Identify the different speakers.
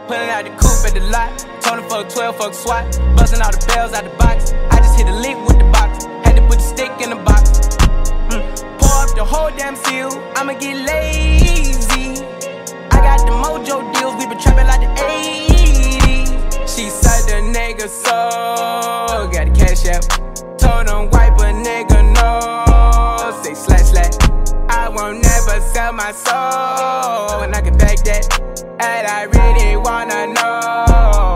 Speaker 1: Pulling out the coupe at the lot. Told him fuck 12, fuck SWAT. Busting all the bells out the box. I just hit a lick with the box. Had to put the stick in the box. Pour up the whole damn seal. I'ma get lazy. I got the mojo deals. We been trapping like the 80s. She said the nigga so. Got the cash out. Told him wipe a nigga no. Say slash slash. I won't never sell my soul. And I can back that. And I really wanna know.